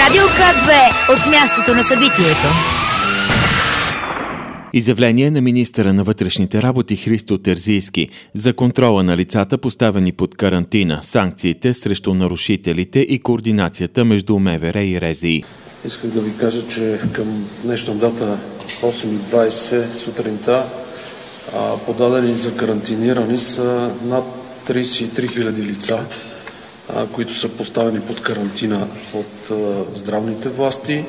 Радио К2 от мястото на събитието. Изявление на министъра на вътрешните работи Христо Терзийски за контрола на лицата, поставени под карантина, санкциите срещу нарушителите и координацията между МВР и РЗИ. Исках да ви кажа, че към днешна дата 8:20 сутринта подадени за карантинирани са над 33 000 лица, които са поставени под карантина от здравните власти.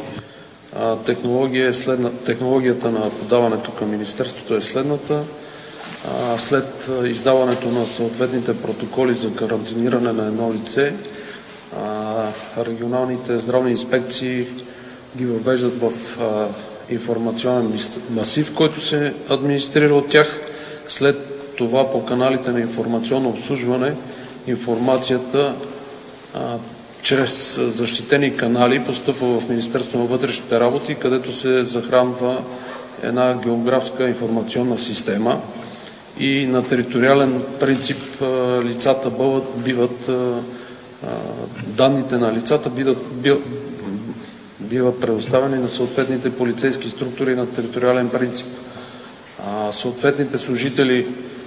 Технологията на подаването към Министерството е следната. След издаването на съответните протоколи за карантиниране на едно лице, регионалните здравни инспекции ги въвеждат в информационен масив, който се администрира от тях. След това по каналите на информационно обслужване информацията чрез защитени канали постъпва в Министерството на вътрешните работи, където се захранва една географска информационна система и на териториален принцип данните на лицата биват предоставени на съответните полицейски структури на териториален принцип. Съответните служители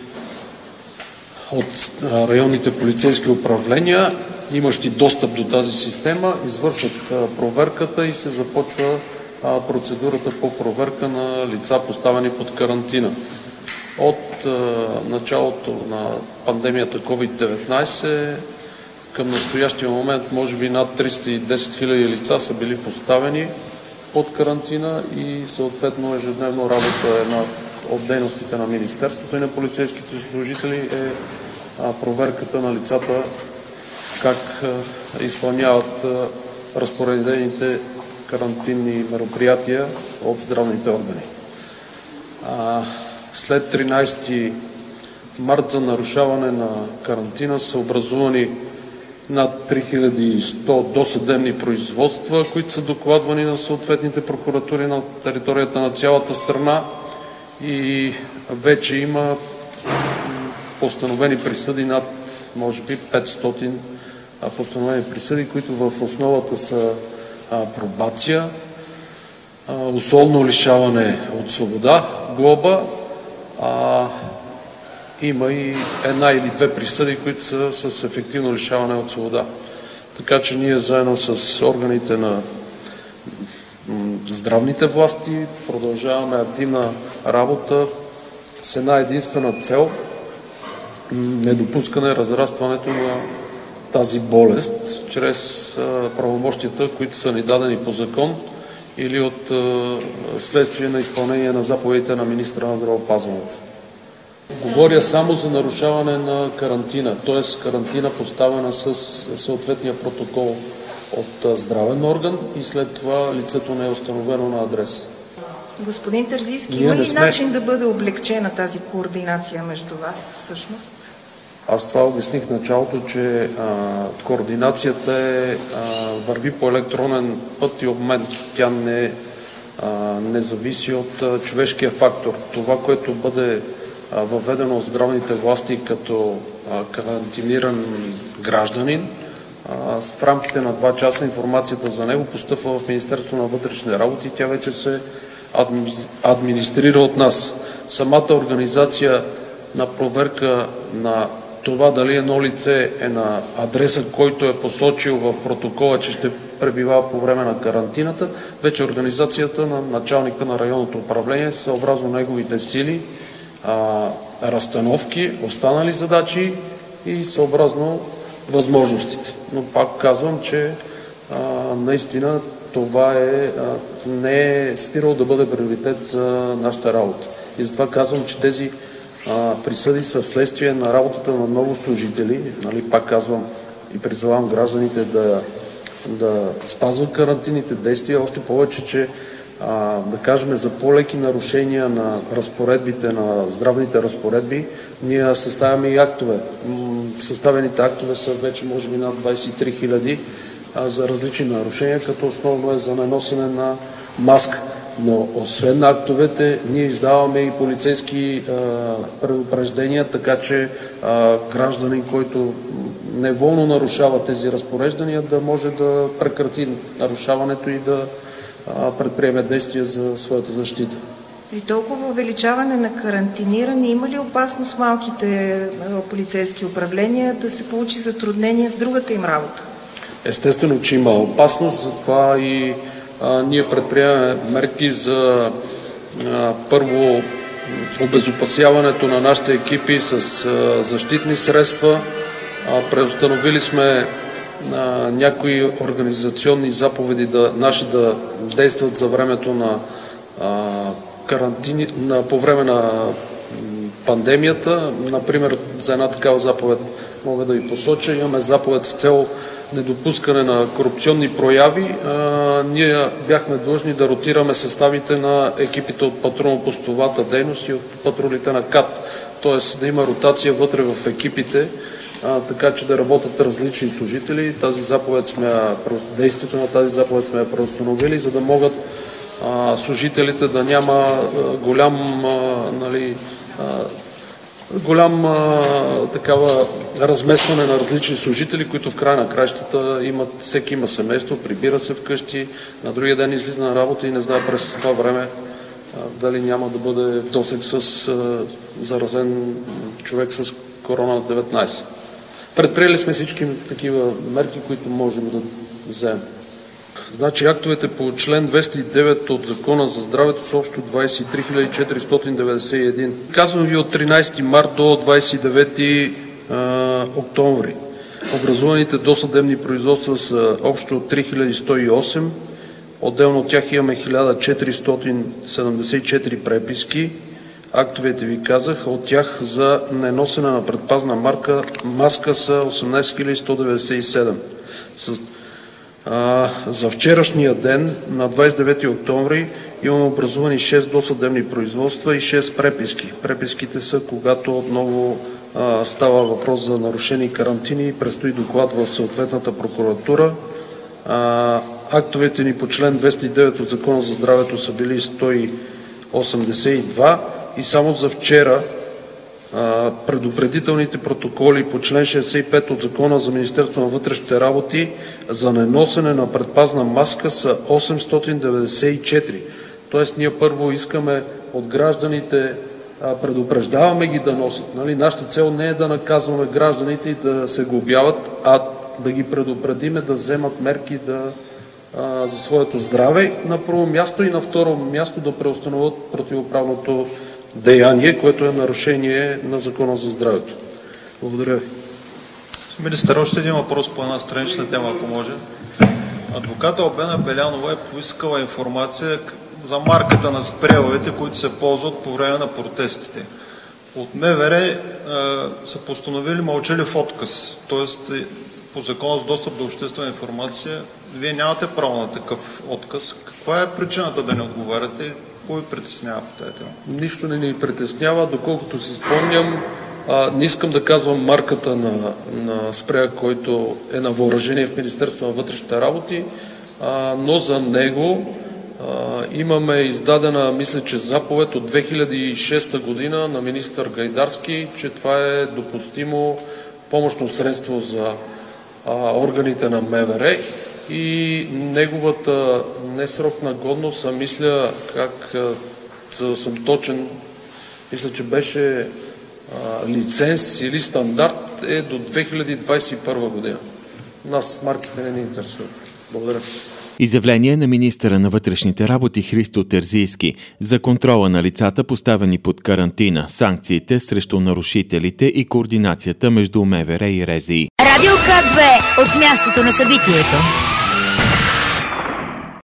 от районните полицейски управления, имащи достъп до тази система, извършват проверката и се започва процедурата по проверка на лица, поставени под карантина. От началото на пандемията COVID-19 към настоящия момент може би над 310 000 лица са били поставени под карантина и съответно ежедневно работа една от дейностите на Министерството и на полицейските служители е проверката на лицата как изпълняват разпоредените карантинни мероприятия от здравните органи. След 13 март за нарушаване на карантина са образувани над 3100 досъдебни производства, които са докладвани на съответните прокуратури на територията на цялата страна и вече има постановени присъди над, може би, 500 постановени присъди, които в основата са пробация, условно лишаване от свобода, глоба. Има и една или две присъди, които са с ефективно лишаване от свобода. Така че ние заедно с органите на здравните власти продължаваме активна работа с една единствена цел – недопускане разрастването на тази болест чрез правомощията, които са ни дадени по закон или от следствие на изпълнение на заповедите на министра на здравеопазването. Говоря само за нарушаване на карантина, т.е. карантина поставена с съответния протокол от здравен орган и след това лицето не е установено на адрес. Господин Терзийски, има ли начин да бъде облегчена тази координация между вас всъщност? Аз това обясних в началото, че координацията върви по електронен път и обмен. Тя не зависи от човешкия фактор. Това, което бъде въведено от здравните власти като карантиниран гражданин, в рамките на 2 часа информацията за него постъпва в Министерството на вътрешните работи и тя вече се администрира от нас. Самата организация на проверка на това дали едно лице е на адреса, който е посочил в протокола, че ще пребива по време на карантината, вече организацията на началника на районното управление, съобразно неговите сили, разстановки, останали задачи и съобразно възможностите. Но пак казвам, че наистина това не е спирало да бъде приоритет за нашата работа. И затова казвам, че тези присъди са вследствие на работата на много служители. Пак казвам и призовавам гражданите да спазват карантинните действия, още повече, че да кажем за по-леки нарушения на разпоредбите, на здравните разпоредби, ние съставяме и актове. Съставените актове са вече може би над 23 000 за различни нарушения, като основно е за наносене на маска. Но освен актовете, ние издаваме и полицейски предупреждения, така че гражданин, който неволно нарушава тези разпореждания, да може да прекрати нарушаването и да предприеме действия за своята защита. При толкова увеличаване на карантиниране, има ли опасност малките полицейски управления да се получи затруднение с другата им работа? Естествено, че има опасност, затова и ние предприемаме мерки за първо обезопасяването на нашите екипи с защитни средства. Преустановили сме някои организационни заповеди наши да действат за времето на карантини, по време на пандемията. Например, за една такава заповед мога да ви посоча. Имаме заповед с цел недопускане на корупционни прояви. Ние бяхме длъжни да ротираме съставите на екипите от патрулно-постовата дейност и от патрулите на КАТ. Т.е. да има ротация вътре в екипите, така че да работят различни служители. Действието на тази заповед сме я преустановили, за да могат служителите да няма голям такава разместване на различни служители, които в края на краищата всеки има семейство, прибира се вкъщи, на другия ден излиза на работа и не знае през това време дали няма да бъде в досег с заразен човек с корона-19. Предприели сме всички такива мерки, които можем да вземем. Значи актовете по член 209 от Закона за здравето са общо 23 491. Казвам ви от 13 март до 29 октомври. Образуваните досъдебни производства са общо 3108. Отделно от тях имаме 1474 преписки. Актовете ви казах, от тях за неносене на предпазна маска са 18 197. За вчерашния ден, на 29 октомври, имаме образувани 6 досъдебни производства и 6 преписки. Преписките са, когато отново става въпрос за нарушени карантини и предстои доклад в съответната прокуратура. Актовете ни по член 209 от Закона за здравето са били 182 и само за вчера предупредителните протоколи по член 65 от Закона за Министерството на вътрешните работи за неносене на предпазна маска са 894. Тоест ние първо искаме от гражданите, предупреждаваме ги да носят. Нашата цел не е да наказваме гражданите и да се глобяват, а да ги предупредиме да вземат мерки за своето здраве на първо място и на второ място да преустановят противоправното деяние, което е нарушение на Закона за здравето. Благодаря ви. Министър, още един въпрос по една странична тема, ако може. Адвоката Албена Белянова е поискала информация за марката на спрейовете, които се ползват по време на протестите. От МВР са постановили мълчалив отказ, т.е. по Закона за достъп до обществена информация вие нямате право на такъв отказ. Каква е причината да не отговаряте? Какво ви притеснява по тази тема? Нищо не ни притеснява, доколкото си спомням. Не искам да казвам марката на спрея, който е на въоръжение в Министерството на вътрешните работи, но за него имаме издадена, мисля, че заповед от 2006 година на министър Гайдарски, че това е допустимо помощно средство за органите на МВР и неговата несрокна годност, мисля, съм точен, мисля, че беше лиценз или стандарт е до 2021 година. Нас марките не ни интересуват. Благодаря. Изявление на министъра на вътрешните работи Христо Терзийски за контрола на лицата, поставени под карантина, санкциите срещу нарушителите и координацията между МВР и РЗИ. Радио К2 от мястото на събитието.